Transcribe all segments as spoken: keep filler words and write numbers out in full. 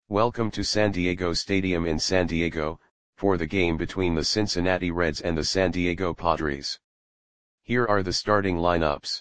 Welcome to San Diego Stadium in San Diego, for the game between the Cincinnati Reds and the San Diego Padres. Here are the starting lineups.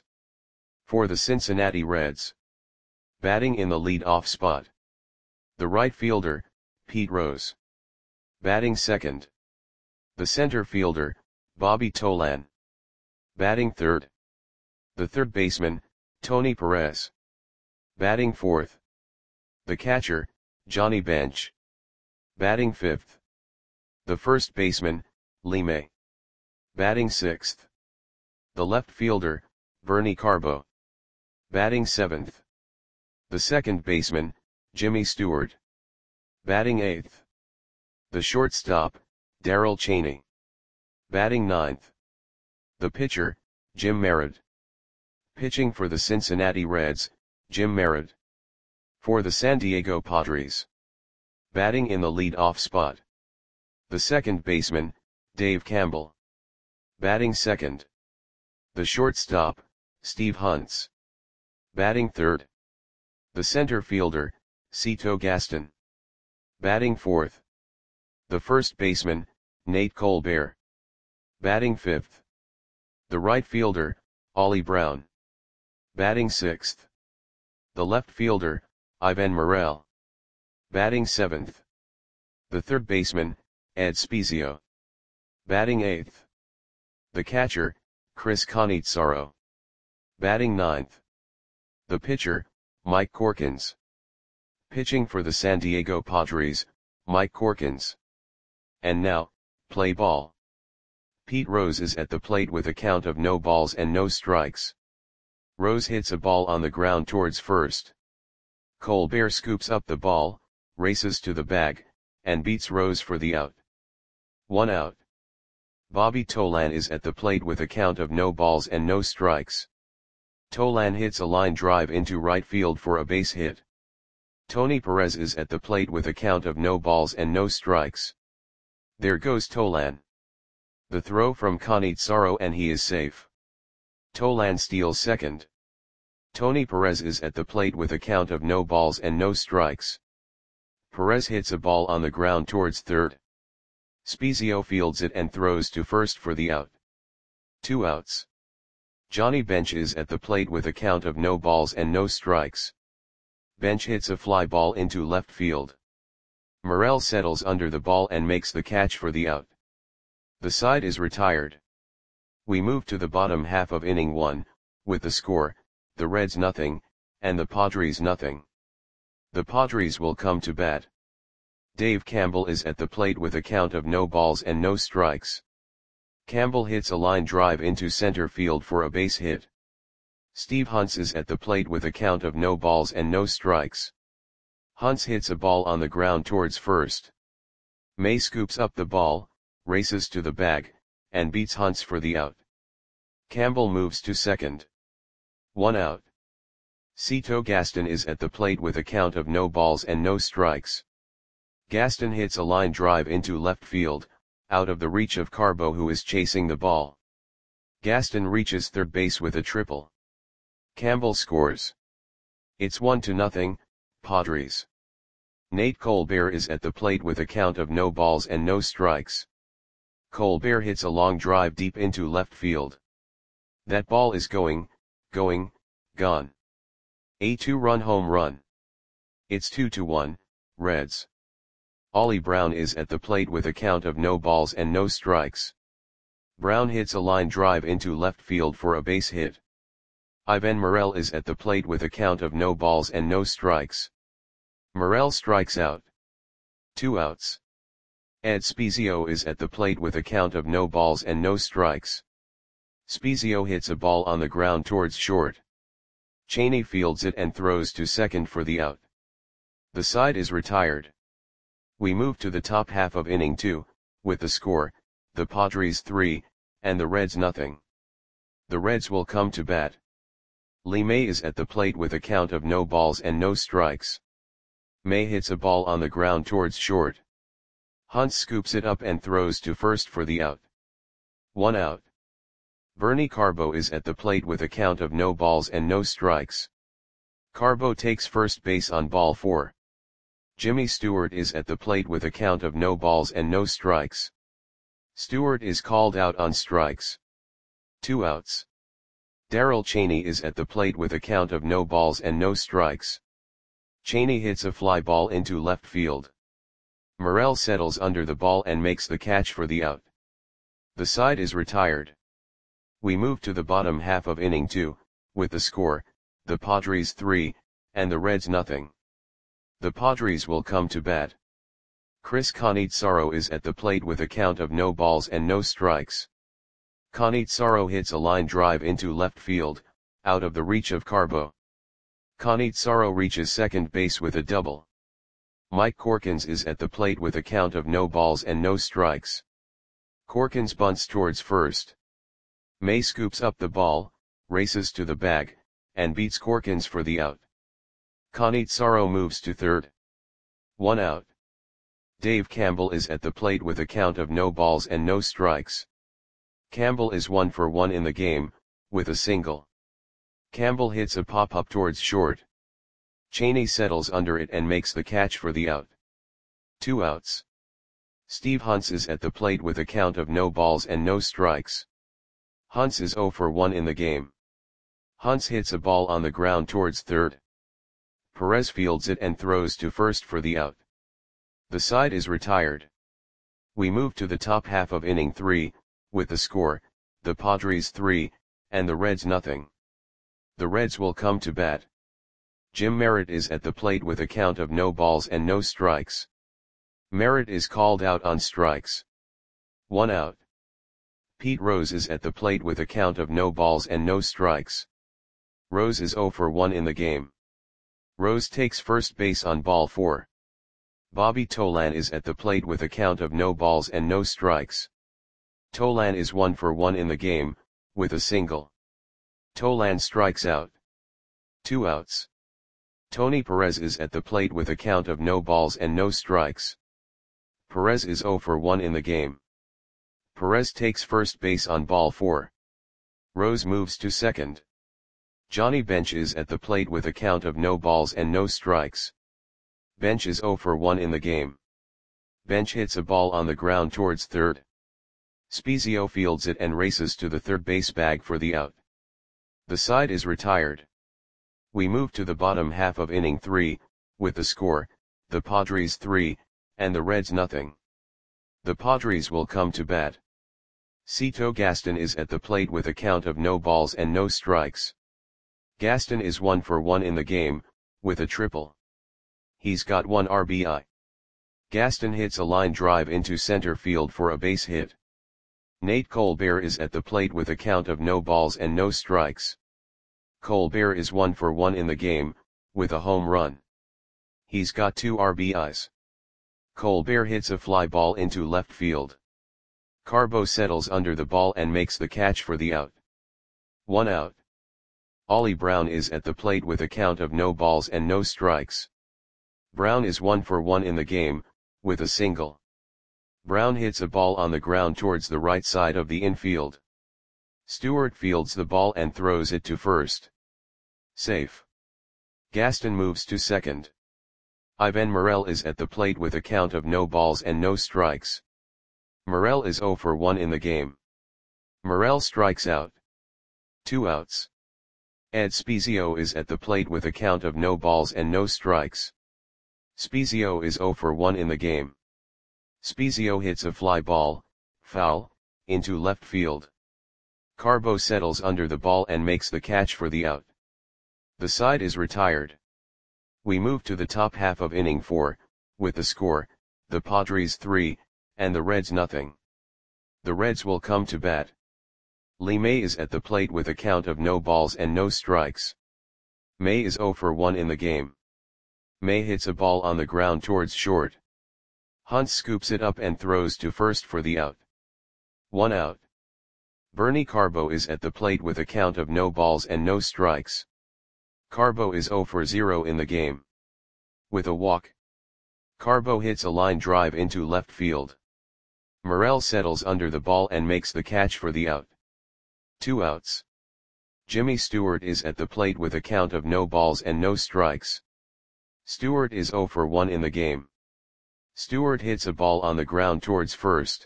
For the Cincinnati Reds. Batting in the lead-off spot. The right fielder, Pete Rose. Batting second. The center fielder, Bobby Tolan. Batting third. The third baseman, Tony Perez. Batting fourth. The catcher, Johnny Bench. Batting fifth. The first baseman, Lee May. Batting sixth. The left fielder, Bernie Carbo. Batting seventh. The second baseman, Jimmy Stewart. Batting eighth. The shortstop, Darrell Chaney. Batting ninth. The pitcher, Jim Merritt. Pitching for the Cincinnati Reds, Jim Merritt. For the San Diego Padres. Batting in the lead-off spot. The second baseman, Dave Campbell. Batting second. The shortstop, Steve Hunts. Batting third. The center fielder, Cito Gaston. Batting fourth. The first baseman, Nate Colbert. Batting fifth. The right fielder, Ollie Brown. Batting sixth. The left fielder, Ivan Morel. Batting seventh. The third baseman, Ed Spezio. Batting eighth. The catcher, Chris Cannizzaro. Batting ninth. The pitcher, Mike Corkins. Pitching for the San Diego Padres, Mike Corkins. And now, play ball. Pete Rose is at the plate with a count of no balls and no strikes. Rose hits a ball on the ground towards first. Colbert scoops up the ball, races to the bag, and beats Rose for the out. One out. Bobby Tolan is at the plate with a count of no balls and no strikes. Tolan hits a line drive into right field for a base hit. Tony Perez is at the plate with a count of no balls and no strikes. There goes Tolan. The throw from Cannizzaro and he is safe. Tolan steals second. Tony Perez is at the plate with a count of no balls and no strikes. Perez hits a ball on the ground towards third. Spezio fields it and throws to first for the out. Two outs. Johnny Bench is at the plate with a count of no balls and no strikes. Bench hits a fly ball into left field. Morel settles under the ball and makes the catch for the out. The side is retired. We move to the bottom half of inning one, with the score, the Reds nothing, and the Padres nothing. The Padres will come to bat. Dave Campbell is at the plate with a count of no balls and no strikes. Campbell hits a line drive into center field for a base hit. Steve Hunts is at the plate with a count of no balls and no strikes. Hunts hits a ball on the ground towards first. May scoops up the ball, races to the bag, and beats Hunts for the out. Campbell moves to second. One out. Cito Gaston is at the plate with a count of no balls and no strikes. Gaston hits a line drive into left field, out of the reach of Carbo who is chasing the ball. Gaston reaches third base with a triple. Campbell scores. It's one to nothing, Padres. Nate Colbert is at the plate with a count of no balls and no strikes. Colbert hits a long drive deep into left field. That ball is going, going, gone. A two-run home run. It's two to one, Reds. Ollie Brown is at the plate with a count of no balls and no strikes. Brown hits a line drive into left field for a base hit. Ivan Morel is at the plate with a count of no balls and no strikes. Morel strikes out. Two outs. Ed Spezio is at the plate with a count of no balls and no strikes. Spezio hits a ball on the ground towards short. Chaney fields it and throws to second for the out. The side is retired. We move to the top half of inning two, with the score, the Padres three, and the Reds nothing. The Reds will come to bat. Lee May is at the plate with a count of no balls and no strikes. May hits a ball on the ground towards short. Hunt scoops it up and throws to first for the out. One out. Bernie Carbo is at the plate with a count of no balls and no strikes. Carbo takes first base on ball four. Jimmy Stewart is at the plate with a count of no balls and no strikes. Stewart is called out on strikes. Two outs. Darrell Chaney is at the plate with a count of no balls and no strikes. Chaney hits a fly ball into left field. Morel settles under the ball and makes the catch for the out. The side is retired. We move to the bottom half of inning two, with the score, the Padres three, and the Reds nothing. The Padres will come to bat. Chris Cannizzaro is at the plate with a count of no balls and no strikes. Cannizzaro hits a line drive into left field, out of the reach of Carbo. Cannizzaro reaches second base with a double. Mike Corkins is at the plate with a count of no balls and no strikes. Corkins bunts towards first. May scoops up the ball, races to the bag, and beats Corkins for the out. Cannizzaro moves to third. One out. Dave Campbell is at the plate with a count of no balls and no strikes. Campbell is one for one in the game, with a single. Campbell hits a pop-up towards short. Chaney settles under it and makes the catch for the out. Two outs. Steve Hunts is at the plate with a count of no balls and no strikes. Hunts is zero for one in the game. Hunts hits a ball on the ground towards third. Perez fields it and throws to first for the out. The side is retired. We move to the top half of inning three, with the score, the Padres three, and the Reds nothing. The Reds will come to bat. Jim Merritt is at the plate with a count of no balls and no strikes. Merritt is called out on strikes. One out. Pete Rose is at the plate with a count of no balls and no strikes. Rose is zero for one in the game. Rose takes first base on ball four. Bobby Tolan is at the plate with a count of no balls and no strikes. Tolan is one for one in the game, with a single. Tolan strikes out. Two outs. Tony Perez is at the plate with a count of no balls and no strikes. Perez is zero for one in the game. Perez takes first base on ball four. Rose moves to second. Johnny Bench is at the plate with a count of no balls and no strikes. Bench is zero for one in the game. Bench hits a ball on the ground towards third. Spezio fields it and races to the third base bag for the out. The side is retired. We move to the bottom half of inning three, with the score, the Padres three, and the Reds nothing. The Padres will come to bat. Cito Gaston is at the plate with a count of no balls and no strikes. Gaston is one for one in the game, with a triple. He's got one R B I. Gaston hits a line drive into center field for a base hit. Nate Colbert is at the plate with a count of no balls and no strikes. Colbert is one for one in the game, with a home run. He's got two R B Is. Colbert hits a fly ball into left field. Carbo settles under the ball and makes the catch for the out. One out. Ollie Brown is at the plate with a count of no balls and no strikes. Brown is one for one in the game, with a single. Brown hits a ball on the ground towards the right side of the infield. Stewart fields the ball and throws it to first. Safe. Gaston moves to second. Ivan Morel is at the plate with a count of no balls and no strikes. Morel is zero for one in the game. Morel strikes out. Two outs. Ed Spezio is at the plate with a count of no balls and no strikes. Spezio is zero for one in the game. Spezio hits a fly ball, foul, into left field. Carbo settles under the ball and makes the catch for the out. The side is retired. We move to the top half of inning four, with the score, the Padres three, and the Reds nothing. The Reds will come to bat. Lee May is at the plate with a count of no balls and no strikes. May is zero for one in the game. May hits a ball on the ground towards short. Hunt scoops it up and throws to first for the out. One out. Bernie Carbo is at the plate with a count of no balls and no strikes. Carbo is zero for zero in the game. With a walk. Carbo hits a line drive into left field. Morel settles under the ball and makes the catch for the out. Two outs. Jimmy Stewart is at the plate with a count of no balls and no strikes. Stewart is zero for one in the game. Stewart hits a ball on the ground towards first.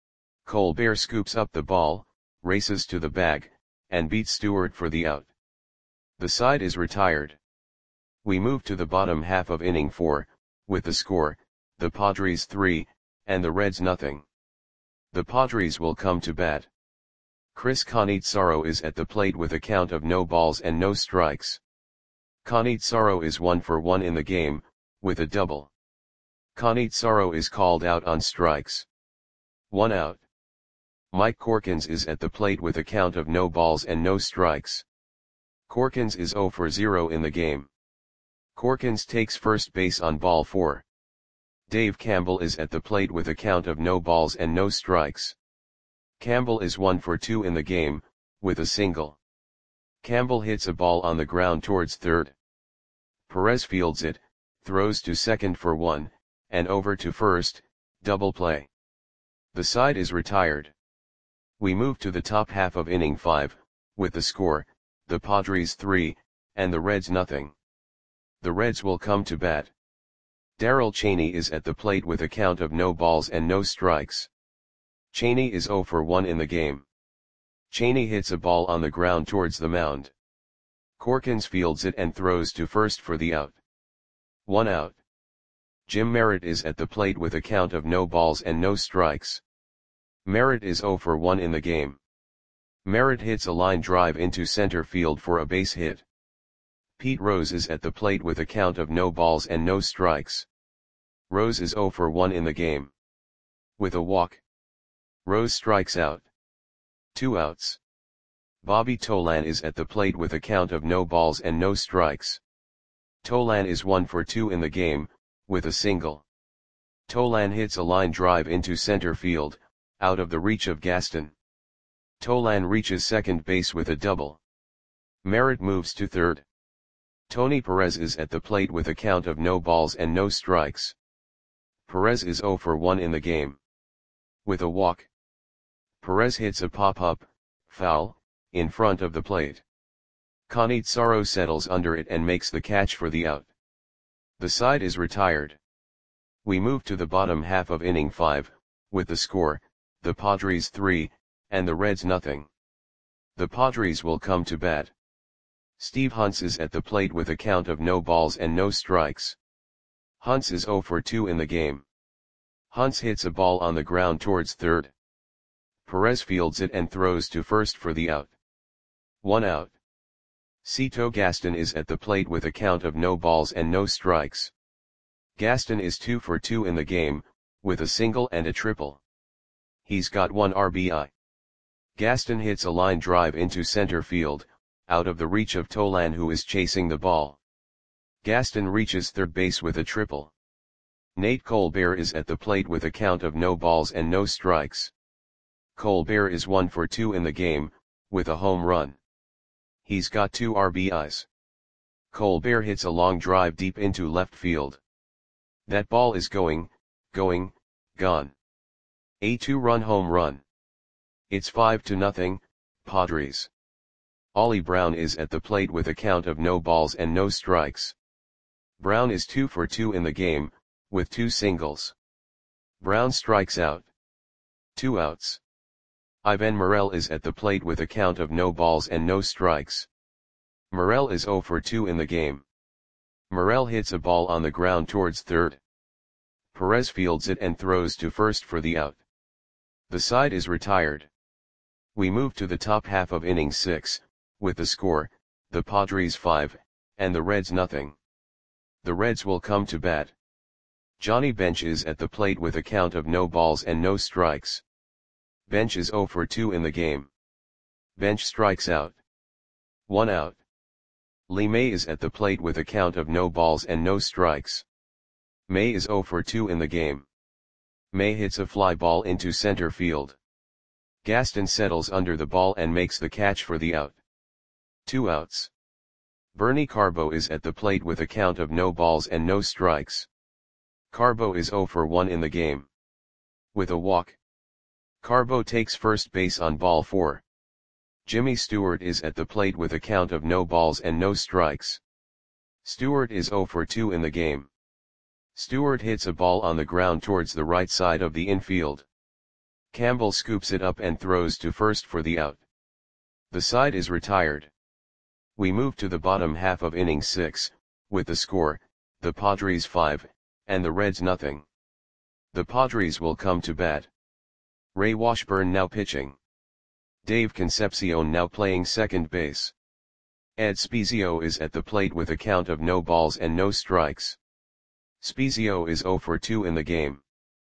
Colbert scoops up the ball, races to the bag, and beats Stewart for the out. The side is retired. We move to the bottom half of inning four, with the score, the Padres three, and the Reds nothing. The Padres will come to bat. Chris Cannizzaro is at the plate with a count of no balls and no strikes. Cannizzaro is one for one in the game, with a double. Cannizzaro is called out on strikes. One out. Mike Corkins is at the plate with a count of no balls and no strikes. Corkins is zero for zero in the game. Corkins takes first base on ball four. Dave Campbell is at the plate with a count of no balls and no strikes. Campbell is one for two in the game, with a single. Campbell hits a ball on the ground towards third. Perez fields it, throws to second for one, and over to first, double play. The side is retired. We move to the top half of inning five, with the score, the Padres three, and the Reds nothing. The Reds will come to bat. Darrell Cheney is at the plate with a count of no balls and no strikes. Cheney is zero for one in the game. Cheney hits a ball on the ground towards the mound. Corkins fields it and throws to first for the out. One out. Jim Merritt is at the plate with a count of no balls and no strikes. Merritt is zero for one in the game. Merritt hits a line drive into center field for a base hit. Pete Rose is at the plate with a count of no balls and no strikes. Rose is zero for one in the game. With a walk. Rose strikes out. Two outs. Bobby Tolan is at the plate with a count of no balls and no strikes. Tolan is one for two in the game, with a single. Tolan hits a line drive into center field, out of the reach of Gaston. Tolan reaches second base with a double. Merritt moves to third. Tony Perez is at the plate with a count of no balls and no strikes. Perez is zero for one in the game. With a walk. Perez hits a pop-up, foul, in front of the plate. Cannizzaro settles under it and makes the catch for the out. The side is retired. We move to the bottom half of inning five, with the score, the Padres three, and the Reds nothing. The Padres will come to bat. Steve Hunts is at the plate with a count of no balls and no strikes. Hunts is zero for two in the game. Hunts hits a ball on the ground towards third. Perez fields it and throws to first for the out. One out. Cito Gaston is at the plate with a count of no balls and no strikes. Gaston is two for two in the game, with a single and a triple. He's got one R B I. Gaston hits a line drive into center field, out of the reach of Tolan who is chasing the ball. Gaston reaches third base with a triple. Nate Colbert is at the plate with a count of no balls and no strikes. Colbert is one for two in the game, with a home run. He's got two R B Is. Colbert hits a long drive deep into left field. That ball is going, going, gone. A two-run home run. It's five to nothing, Padres. Ollie Brown is at the plate with a count of no balls and no strikes. Brown is two for two in the game, with two singles. Brown strikes out. Two outs. Ivan Morel is at the plate with a count of no balls and no strikes. Morel is zero for two in the game. Morel hits a ball on the ground towards third. Perez fields it and throws to first for the out. The side is retired. We move to the top half of inning six, with the score, the Padres five, and the Reds nothing. The Reds will come to bat. Johnny Bench is at the plate with a count of no balls and no strikes. Bench is zero for two in the game. Bench strikes out. One out. Lee May is at the plate with a count of no balls and no strikes. May is zero for two in the game. May hits a fly ball into center field. Gaston settles under the ball and makes the catch for the out. Two outs. Bernie Carbo is at the plate with a count of no balls and no strikes. Carbo is zero for one in the game. With a walk. Carbo takes first base on ball four. Jimmy Stewart is at the plate with a count of no balls and no strikes. Stewart is zero for two in the game. Stewart hits a ball on the ground towards the right side of the infield. Campbell scoops it up and throws to first for the out. The side is retired. We move to the bottom half of inning six, with the score, the Padres five, and the Reds nothing. The Padres will come to bat. Ray Washburn now pitching. Dave Concepcion now playing second base. Ed Spezio is at the plate with a count of no balls and no strikes. Spezio is zero for two in the game.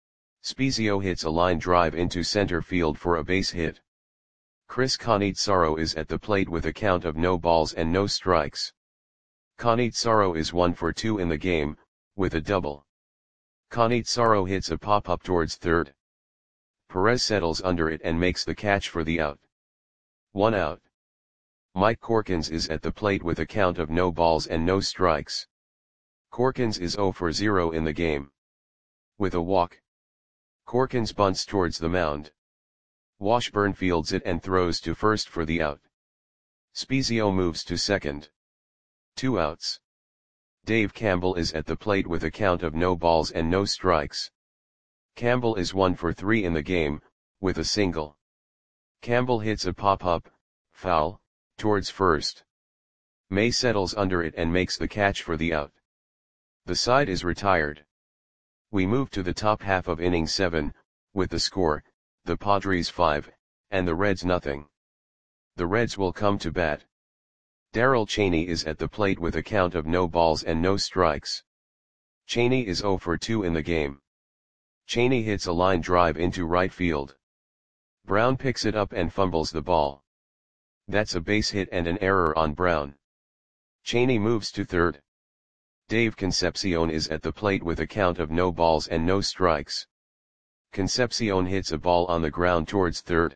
Spezio hits a line drive into center field for a base hit. Chris Cannizzaro is at the plate with a count of no balls and no strikes. Cannizzaro is one for two in the game, with a double. Cannizzaro hits a pop-up towards third. Perez settles under it and makes the catch for the out. One out. Mike Corkins is at the plate with a count of no balls and no strikes. Corkins is zero for zero in the game. With a walk. Corkins bunts towards the mound. Washburn fields it and throws to first for the out. Spezio moves to second. Two outs. Dave Campbell is at the plate with a count of no balls and no strikes. Campbell is one for three in the game, with a single. Campbell hits a pop-up, foul, towards first. May settles under it and makes the catch for the out. The side is retired. We move to the top half of inning seven, with the score, the Padres five, and the Reds nothing. The Reds will come to bat. Darrell Chaney is at the plate with a count of no balls and no strikes. Chaney is zero for two in the game. Chaney hits a line drive into right field. Brown picks it up and fumbles the ball. That's a base hit and an error on Brown. Chaney moves to third. Dave Concepcion is at the plate with a count of no balls and no strikes. Concepcion hits a ball on the ground towards third.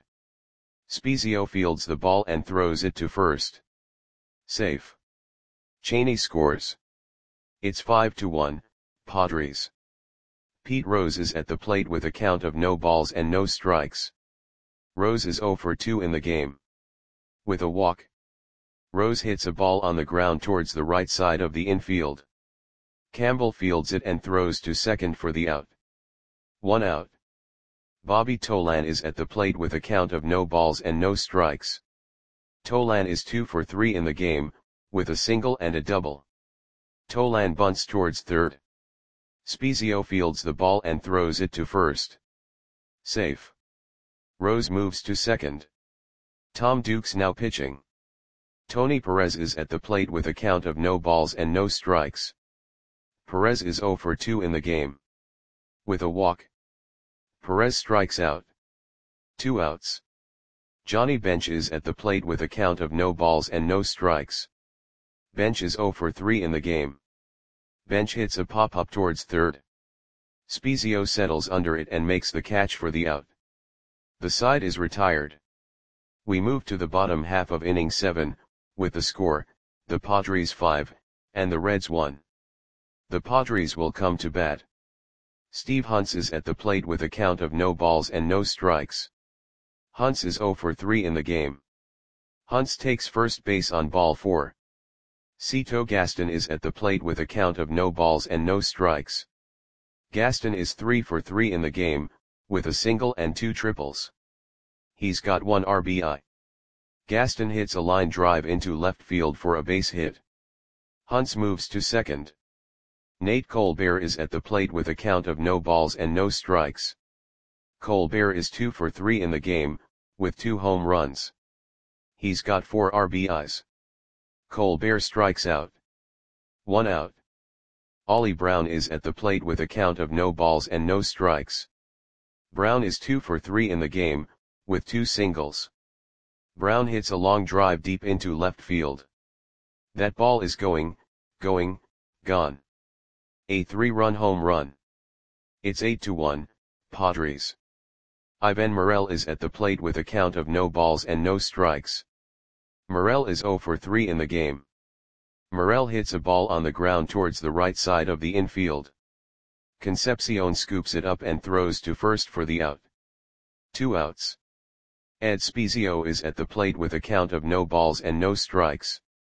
Spezio fields the ball and throws it to first. Safe. Chaney scores. It's five to one, Padres. Pete Rose is at the plate with a count of no balls and no strikes. Rose is zero for two in the game. With a walk. Rose hits a ball on the ground towards the right side of the infield. Campbell fields it and throws to second for the out. One out. Bobby Tolan is at the plate with a count of no balls and no strikes. Tolan is two for three in the game, with a single and a double. Tolan bunts towards third. Spezio fields the ball and throws it to first. Safe. Rose moves to second. Tom Dukes now pitching. Tony Perez is at the plate with a count of no balls and no strikes. Perez is zero for two in the game. With a walk. Perez strikes out. Two outs. Johnny Bench is at the plate with a count of no balls and no strikes. Bench is zero for three in the game. Bench hits a pop-up towards third. Spezio settles under it and makes the catch for the out. The side is retired. We move to the bottom half of inning seven, with the score, the Padres five, and the Reds one. The Padres will come to bat. Steve Hunts is at the plate with a count of no balls and no strikes. Hunts is zero for three in the game. Hunts takes first base on ball four. Cito Gaston is at the plate with a count of no balls and no strikes. Gaston is three for three in the game, with a single and two triples. He's got one R B I. Gaston hits a line drive into left field for a base hit. Hunts moves to second. Nate Colbert is at the plate with a count of no balls and no strikes. Colbert is two for three in the game, with two home runs. He's got four R B Is. Colbert strikes out. One out. Ollie Brown is at the plate with a count of no balls and no strikes. Brown is two for three in the game, with two singles. Brown hits a long drive deep into left field. That ball is going, going, gone. A three-run home run. It's eight to one, Padres. Ivan Morel is at the plate with a count of no balls and no strikes. Morel is zero for three in the game. Morel hits a ball on the ground towards the right side of the infield. Concepcion scoops it up and throws to first for the out. Two outs. Ed Spezio is at the plate with a count of no balls and no strikes.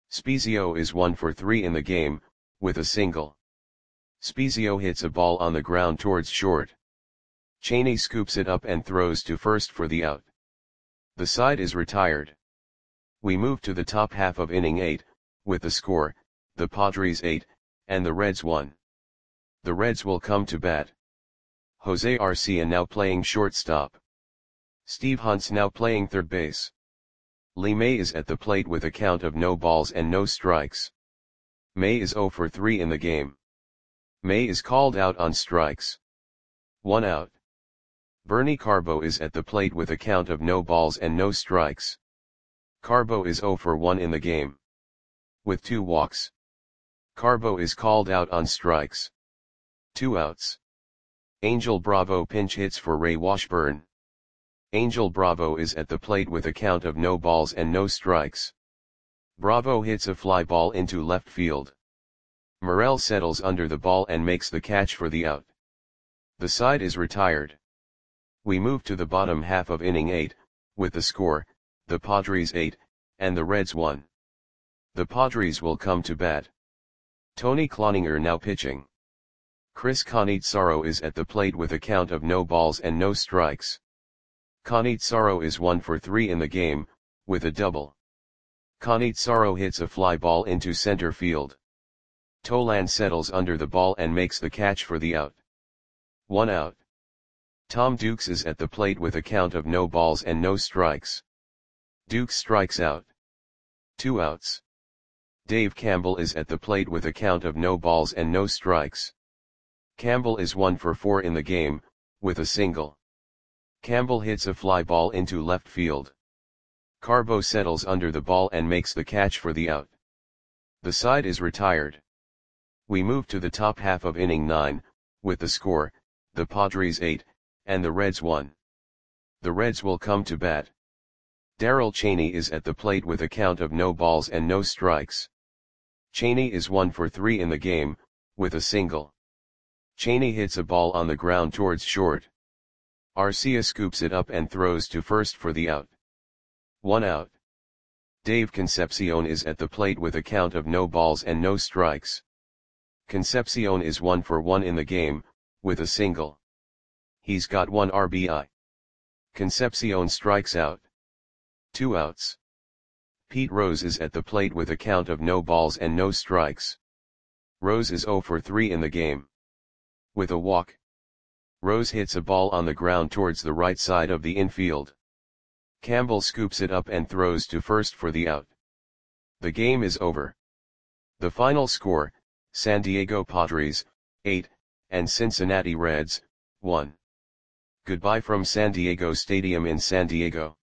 Spezio is one for three in the game, with a single. Spezio hits a ball on the ground towards short. Cheney scoops it up and throws to first for the out. The side is retired. We move to the top half of inning eight, with the score, the Padres eight, and the Reds one. The Reds will come to bat. Jose Arcia now playing shortstop. Steve Hunt's now playing third base. Lee May is at the plate with a count of no balls and no strikes. May is zero for three in the game. May is called out on strikes. One out. Bernie Carbo is at the plate with a count of no balls and no strikes. Carbo is zero for one in the game. With two walks. Carbo is called out on strikes. Two outs. Angel Bravo pinch hits for Ray Washburn. Angel Bravo is at the plate with a count of no balls and no strikes. Bravo hits a fly ball into left field. Morel settles under the ball and makes the catch for the out. The side is retired. We move to the bottom half of inning eight, with the score, the Padres eight, and the Reds one. The Padres will come to bat. Tony Cloninger now pitching. Chris Cannizzaro is at the plate with a count of no balls and no strikes. Cannizzaro is one for three in the game, with a double. Cannizzaro hits a fly ball into center field. Tolan settles under the ball and makes the catch for the out. One out. Tom Dukes is at the plate with a count of no balls and no strikes. Dukes strikes out. Two outs. Dave Campbell is at the plate with a count of no balls and no strikes. Campbell is one for four in the game, with a single. Campbell hits a fly ball into left field. Carbo settles under the ball and makes the catch for the out. The side is retired. We move to the top half of inning nine, with the score, the Padres eight, and the Reds one. The Reds will come to bat. Darrell Cheney is at the plate with a count of no balls and no strikes. Cheney is one for three in the game, with a single. Cheney hits a ball on the ground towards short. Arcia scoops it up and throws to first for the out. One out. Dave Concepcion is at the plate with a count of no balls and no strikes. Concepcion is one for one in the game, with a single. He's got one R B I. Concepcion strikes out. Two outs. Pete Rose is at the plate with a count of no balls and no strikes. Rose is zero for three in the game. With a walk. Rose hits a ball on the ground towards the right side of the infield. Campbell scoops it up and throws to first for the out. The game is over. The final score, San Diego Padres, eight, and Cincinnati Reds, one. Goodbye from San Diego Stadium in San Diego.